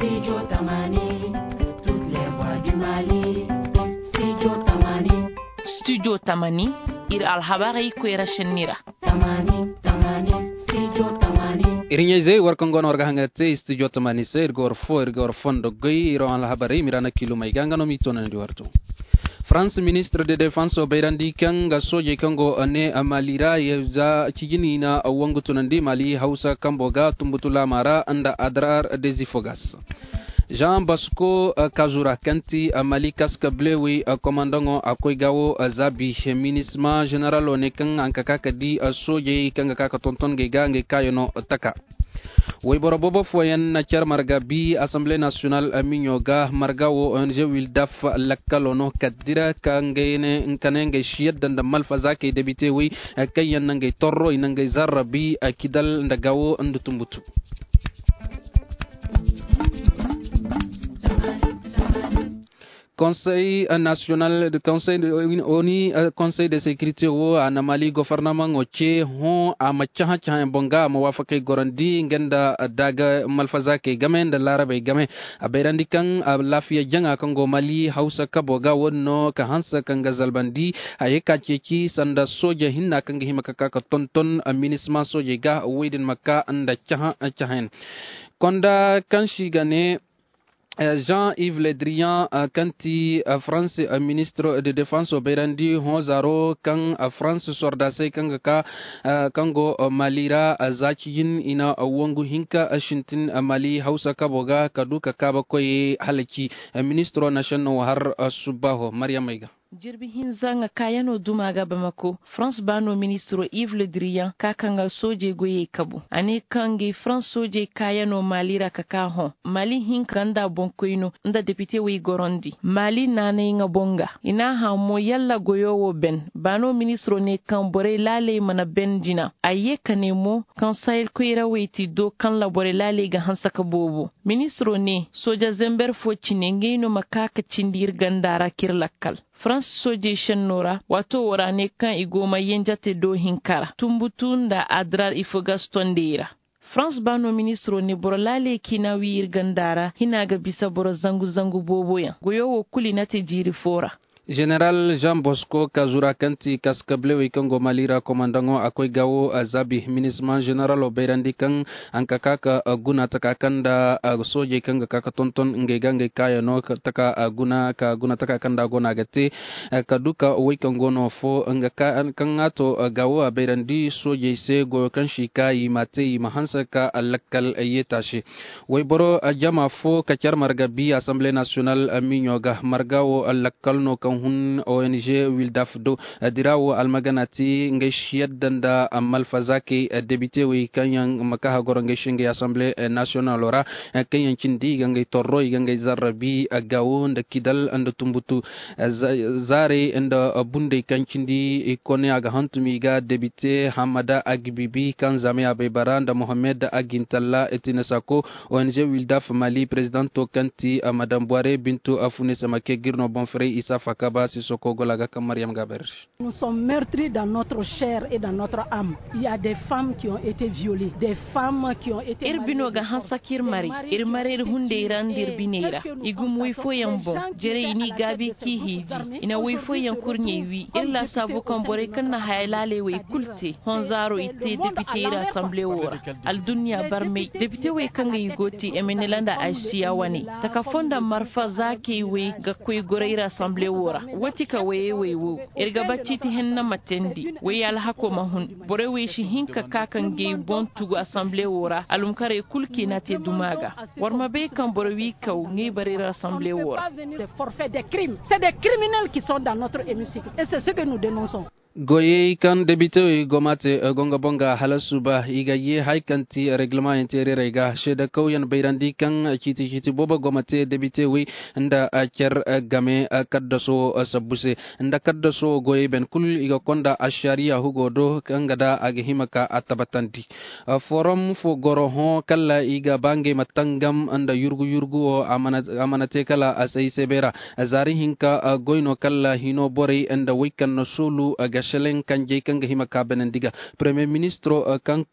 Studio Tamani, toutes les voix du Mali. Studio Tamani. Studio Tamani, ir alhabari kwera shenira. Tamani, Studio Tamani. Irinyeze warkongon warga hangate Studio Tamani se irgor fondo gay iro alhabari mirana kilo maiganga no mitona ndi wartu. France ministre de défense obairandi kanga soje kango ane amalira yeza chigini na wangu tunandi mali hausa kamboga tumbutula mara anda adrar desifogas. Jean Bosco Kazura Kanti Mali Kaska Blewi Komandango Akoigawo Zabi Minisma General Onekang Ankaka di Soje Kangaka Tonton Gegange Kayono Taka. Weiboro Bobo Foyen na Char Margabi Assemblée Nationale Minyoga Margawo ONG Wildaf Lakalono Kadira Kangene Nkanenge Shiad Danda Malfazake Debite Wi Kayan Nange Torro Inange Zarabi Kidal Ndagawo Ndutumbutu. Conseil national de Conseil de sécurité wo anamali gouvernement oche hon amachaha chaha bonga mawafake gorandi ngenda daga malfazake gamen da larabe game aberandi kan lafiya janga kango mali hausa kaboga wonno ka hansa kanga zalbandi ayeka cheki sanda soja hinna kanga himaka ka tonton minisma soja ga wedin makka anda chaha chahen konda kanshi gane Jean-Yves Le Drian kanti France ministre de défense oberandi honzaro kan France sordase kanga ka kango malira zakiyin ina wongu hinka shintin mali hausa kaboga kaduka kaba koy halaki ministre national har subaho Mariam Maiga jirbi hinzanga kayano dumaga Bamako France bano ministro Yves Le Drian kakanga soje goye kabu ane kangi France soje kayano malira kakaho mali hinkanda bonkoino nda député wi gorondi mali nane nga bonga ina ha mo yalla goyowo ben bano ministro ne kambore lale mana benjina aye kanemo kan sayel koira weti do kan labore lale ga hansaka bobo ministro ne soja zember fo cinenge no makaka cindir gandara kirlakkal France soje shennora wato warane kan igoma yenjate do hinkara tumbutunda adrar ifogastondera France bano ministro ne borolale kina wir gandara hinaga bisa boro zangu boboya goyowo kulinate jiri fora General Jean Bosco Kazura Kanti Kaskablewi Kongo Malira Komandango Akoigawo Azabi Minisma General Oberandi Kang Ankakaka Guna Takakanda Soje Kanga Kakatonton Ngegange Kaya no Taka Guna Taka Kanda Gona Gate Kaduka Wikongono Fo Ngaka Kangato Gawo Aberandi Soje Se Go Kanshika Imate Mahansaka Alakal Yetashi Weiboro Ajama Fo Kachar Margabi Assemblée Nationale Minyoga Margawo Alakalno hun ONG Wildaf do dirawo almaganati ngeshiyad danda malfazake député wi kanyang makaha goronge shinge Assemblée Nationale ora kanyan cindi gangai torro gangai zarabi gawo nda kidal and tumbutu zare nda bunde kancindi ikone aga hantumi ga député Hamada Agbibi kan zamia bebaranda Mohamed Agintalla etinasako ONG Wildaf Mali président kanti Madame Boire Bintou Afune Samake Girno Bonfrey Isa Nous sommes meurtris dans notre chair et dans notre âme. Il y a des femmes qui ont été violées, des femmes qui ont été Irbinoga hansakir mari, irmare hunde irandir binera. Igum wifo yambo, jere ini gabi ki hiji. Ina wifo yankurnye wi. Irla sabo kambore kanna haylale we kulte. Honzaro ite député l'assemblée ora. Al dunya barme député we kanga yigoti emenelanda aishia wani. Takafonda marfa zake we gakwe goreira assemblée ora. Watika we wo erga baciti henna matendi we yal hako mahun bore we shi hinka kakan ge bon tugo assemblée wora alum kare kulki nate dumaga warma be kan bore wi kaw ngi bari assemblée wora des forfaits des crimes, c'est des criminels qui sont dans notre hémicycle et c'est ce que nous dénonçons. Goye kan debite gomate gonga bonga halasuba iga ye haikanti reglement intérieur iga sheda kauyan bayrandi kan chiti boba gomate debite wi nda acher game kaddaso sabuse nda kaddaso goye ben kul iga konda asharia hugodo kangada age himaka atabatanti forum fo goroho kala iga bange matangam anda yurgu amanate kala asai sebera azari hinka goyno kala hino bore anda wikan sulu aga gashelen kanje kanga hima kabanan diga premier ministro kan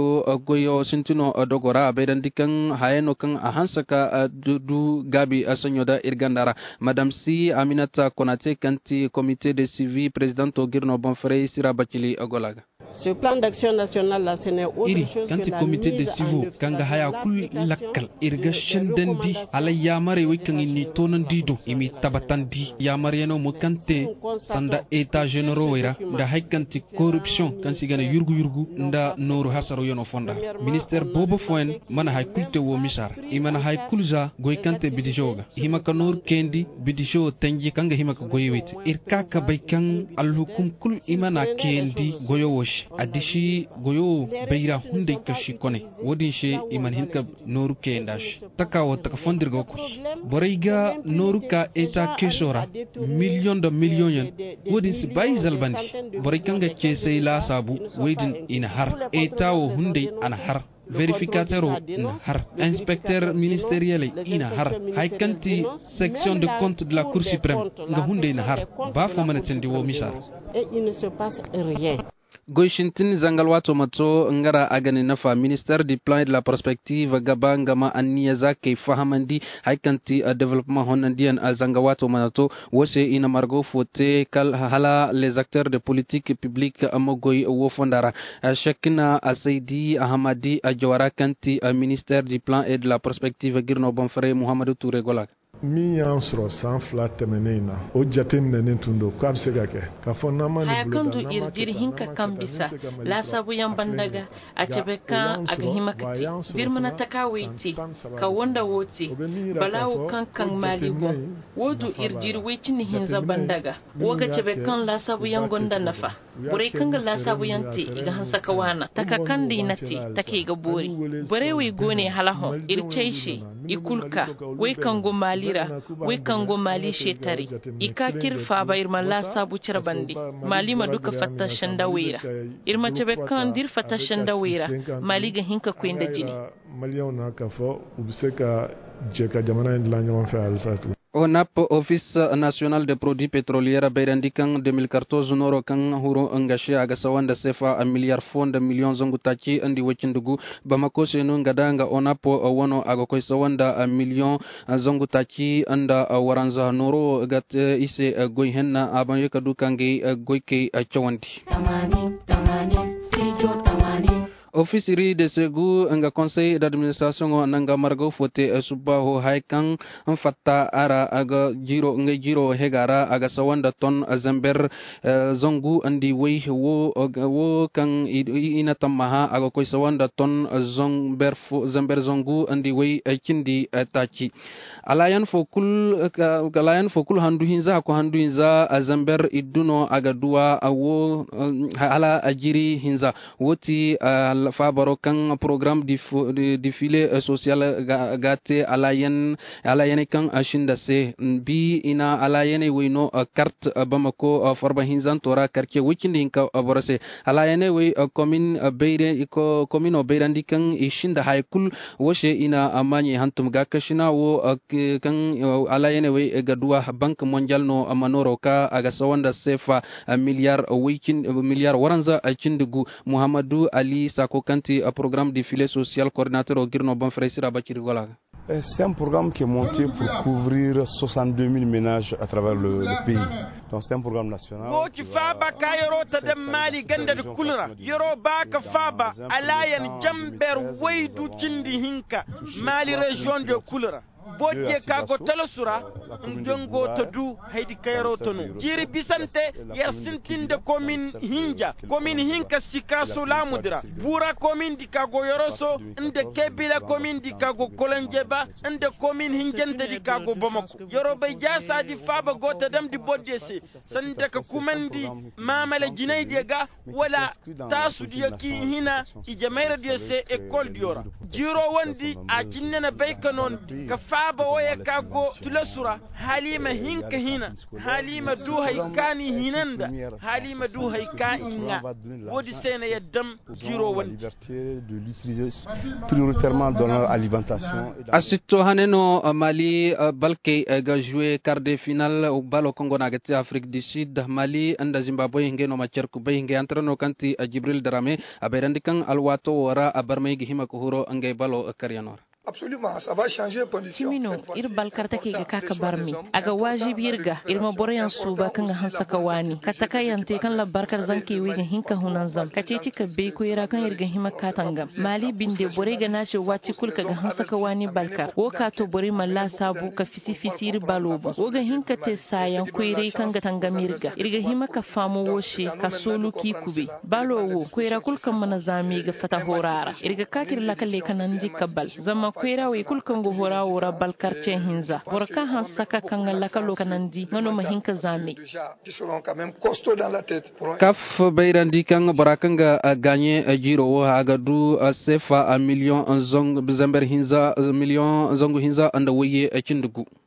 goyo sintino dogora bedan dikan hayeno kan ahansaka du gabi asonyoda irgandara madame si Aminata Konate kanti comité de suivi président Girno Bonfrey Sira Bachili Ogolaga. Ce plan d'action national là, ce n'est autre chose que la comité de civo kanga haya kul lakkal irga shendandi ala yamare wikan ni tonandido imi tabatandi yamare no mo kante sanda état généraux ira nda haykanti corruption kan sigana yurgu nda noru hasaro yono fonda ministère bobo foen mana hay kulte wo misar imana hay kulza goy kante bidijoga himaka nor kendi bidijo tanji kanga himaka goywete irka ka baykan alhukum kul imana kendi goyowosh adishi goyo beira hunde kashi kone wodin she iman hinka noru kendash takawo takafondirgo ko borayga noru ka eta kesora million yen wodin si bayzal bandi boraykanga kesey la sabu wedin ina har eta wo hunde ana har vérificateur ina har inspecteur ministériel ina har haykanti section de compte de la cour suprême nga hunde ina har ba fo manatendi wo misar et il ne se passe rien. Goishintin zangalwato mato ngara agani nafa ministère du plan et de la prospective gabangama aniyaza ke fahamandi haikanti développement honandian zangawato manato wose ina margo fote kal hala les acteurs de politique publique amogoy wo fondara shakina asaidi ahmadi ajawara kanti ministère du plan et de la prospective Girno Bonfrey Mohamedou Touré Golak min y'an sɔrɔ san 2 tɛmɛnen na o jateminɛnen tun don k'a bɛ se ka kɛ k'a fɔ n'an ma nin boloda hayakandu irdir hinka kambisa la sabu yan bandaga a cebe kan aga himakati dirmana takawiti ka wanda woti balawu kan mali bon wodu irdir wecini hinza bandaga woga cebe kan la sabu yan gonda nafa bure kanga la sabu yanti iga hansa kawana takakandi nati take ga bori bure wi gone halaho ircheishi ikulka we kango malira we kango mali shetari ikakir faba irma la sabu cirbandi mali maduka fatta shanda wira irma cebe kan dir fatta shanda wira mali ga hinka ko inda jini maliyaw na ka fo ubiseka jeka jamana indla nyama fa alsatu ONAP Office National de Produits Pétroliers Bayrandikan 2014 noro kan huro engashi aga sawanda sefa a milliard fonda million zongu tachi andi wachindugu Bamako senu ngadanga ONAP wono aga koy sawanda a million zongu tachi anda waranza noro gat ise goy henna aban kadu kangi goyke chawandi tamani officier de segu nga conseil d'administration nanga margo fote subaho haikan fatta ara aga jiro hegara aga sawanda ton zamber zongu andi wey wo kan ina tamaha aga koy sawanda ton zamber zongu andi wey kindi tachi alayan fokul handu hinza zamber iduno aga duwa awo ala ajiri hinza woti fabaro kan programme défilé social gate alayen kan ashinda se bi ina alayene wino carte Bamako forba hinzan tora quartier wikindi inka borose alayene we commune beirandi kan ishinda haykul woshe ina amanye hantum gakashina wo kan alayene we gadua banque mondial no amanoro ka aga sawanda sefa milliard waranza cindugu Muhammadu Ali Sako Kanti, un programme de filet social coordinateur au Girno Bonfrey Sira Bachili Golaga. C'est un programme qui est monté pour couvrir 62 000 ménages à travers le pays. Donc c'est un programme national. Boki faba kayoro ta da mali ganda da kulra yoro baka faba alayan jamber waidu cindi hinka mali region de kulra. Bodje kago talasura ndongo to du haydi kayro tonu jiri bisante yer sintinde commune hinka sikaso lamudra bura commune di kago yoroso inde kebila commune di kago kolanjeba inde commune hingende di kago Bamako yoro bay jasa di faba gota dam di bodje se sande ka kumandi mamale jinayde ga wala tasu di yaki hina ijamaira di se école di yora jiro wandi a jinnena bay kanon ka baba waya kago tulasura halima hinka hina halima du haykani hinanda halima du hayka inga wodi sene yaddam jiro won de l'utiliser prioritairement dans leur alimentation. Asito haneno Mali balke ga jouer quart de finale au balo Congo nagati Afrique du Sud Mali anda Zimbabwe ngeno macherku bay nge entrano kanti Jibril Darame aberandikan alwato wara abarmay gihima kuhuro angay balo karyanor. Absolument, ça va changer position. Timino irbal kartake ga kaka barmi aga wajib yirga irma boryan suba kan hansa kawani kataka yante kan la barkar zanke wiga hinka hunanzam kaceci ka be ko ira kan irga hima katanga Mali binde bore ga nace wati kulka ga hansa kawani balkar wo ka to bore malla sabu ka fisi balobo wo ga hinka te sayan ko ire kan ga tanga mirga irga hima ka famo woshe ka solu ki kube balowo ko ira kulkan mana zami ga fata horara irga kakir lakalle kanan dikabal zama kwera we kulkan go hora wora balkarce hinza borka han saka kan lakalo kanandi ngano mahinka zame kaf bayrandi kan barakanga gagné jiro wo aga du sefa a million zong bizamber hinza million zongo hinza anda woye cindugu